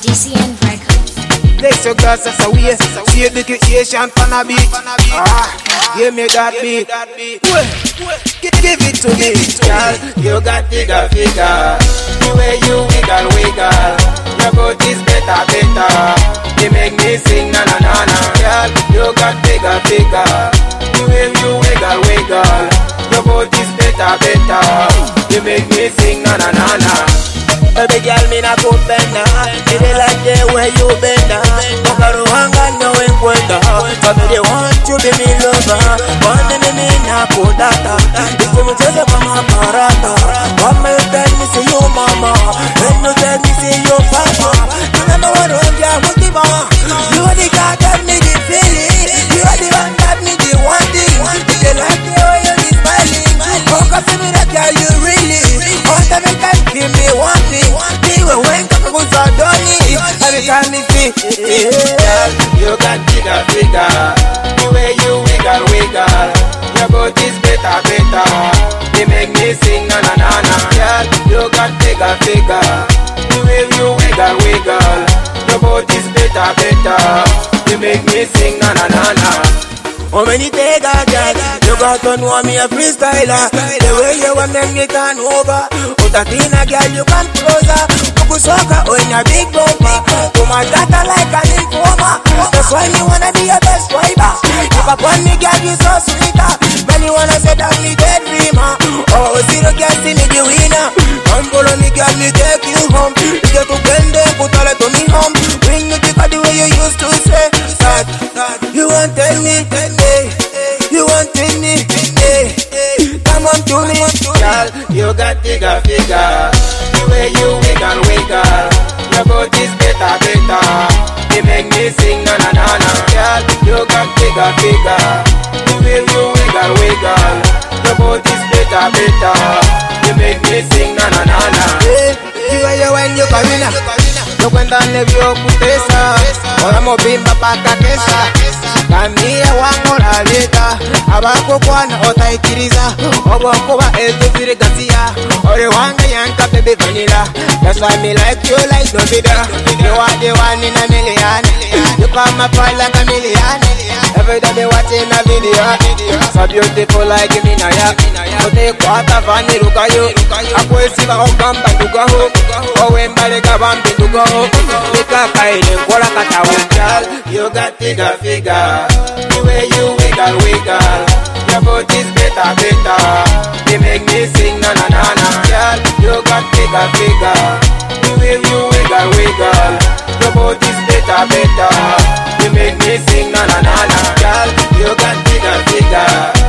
DCN Records. Place your glass as a way. See the Asian fan a beat. Give me that beat. Give it to me, girl. You got figure. The way you wiggle. Your body is better. You make me sing na na na na. Girl, you got figure. The way you wiggle. Your body is better. You make me sing na na na na. Baby girl, me na kupenda. Me dey like the way you bend. Wakaruhanga no enkwenda. Baby, they want to be me lover. One me na kudata. If you mcheze kama parata. Come and tell me say you mama. Then you tell me say you papa. You never want to get motiva. You are the guy that me the feeling. You are the one that me the wanting. You dey like the way you be smiling. Focus on me that girl you really. Want to make that give me one. When Kakaku saw Donnie, every time me see, girl, you got figure. The way you wiggle. Your body is better. You make me sing na na na na. Girl, you got figure. The way you wiggle. Your body is better. You make me sing na na na na. How many take a girl? You got to know me a freestyler. The way you want make me turn over. Utatina girl, you come closer. Kukusoka in a big bumper. To my data like an informer. That's why me wanna be your best driver. If I want me girl, you so sweeter. Many wanna say that me dead dreamer. Oh, zero girl, see me the winner. Come follow me girl, me take you home. You get to bend them, put all it to me home. Bring me the way you used to say. That you won't tell me. You want me, come on to me, girl. You got figure. The way you wiggle. Your body is better. You make me sing na na na na. Girl, you got figure. The way you wiggle. Your body is better. You make me sing na na na na. You when you come in, you cuenta nervio putesa. Ahora movimos pa' caquesa. Kamia wango la leta abako kwana otaikiriza oboko ba ezufire gasia ore wanga yanka baby vanilla. That's why me like you like no vida. You are the one in a million. You come up like a million. Every day they watching a video. So beautiful like me na ya. Ote kwata vani rukayo. Akwesi ba ogamba ndugaho. Owembale kabambi ndugaho. Nikaka ile kola katawo. You got figure. The way you wiggle. Your body is better. You make me sing na na na na. Girl, you got figure. The way you wiggle. Your body is better. You make me sing na na na na. Girl, you got figure.